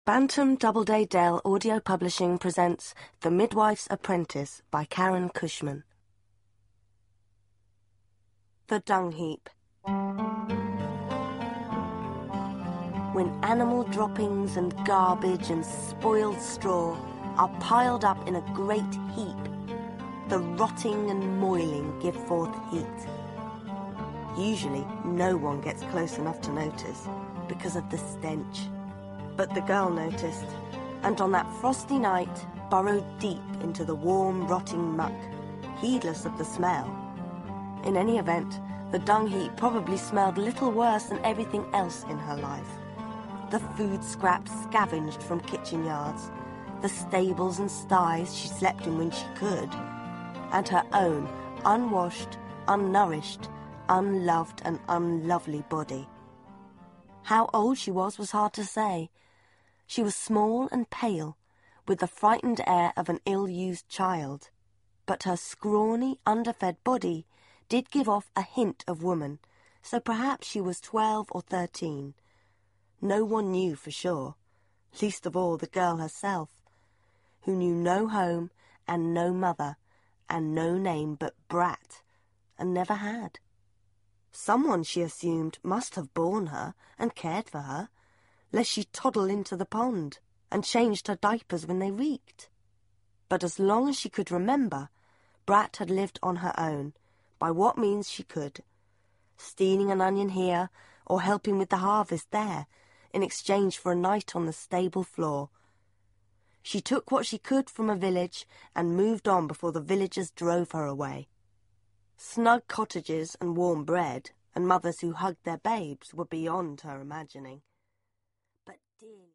Bantam Doubleday Dell Audio Publishing presents The Midwife's Apprentice by Karen Cushman. The Dung Heap. When animal droppings and garbage and spoiled straw are piled up in a great heap, the rotting and moiling give forth heat. Usually no one gets close enough to notice because of the stench. But the girl noticed, and on that frosty night burrowed deep into the warm, rotting muck, heedless of the smell. In any event, the dung heap probably smelled little worse than everything else in her life. The food scraps scavenged from kitchen yards, the stables and sties she slept in when she could, and her own unwashed, unnourished, unloved and unlovely body. How old she was hard to say. She was small and pale, with the frightened air of an ill-used child, but her scrawny, underfed body did give off a hint of woman, so perhaps she was 12 or 13. No one knew for sure, least of all the girl herself, who knew no home and no mother and no name but Brat, and never had. Someone, she assumed, must have borne her and cared for her, lest she toddle into the pond and changed her diapers when they reeked. But as long as she could remember, Brat had lived on her own, by what means she could, stealing an onion here or helping with the harvest there, in exchange for a night on the stable floor. She took what she could from a village and moved on before the villagers drove her away. Snug cottages and warm bread, and mothers who hugged their babes were beyond her imagining. But dearly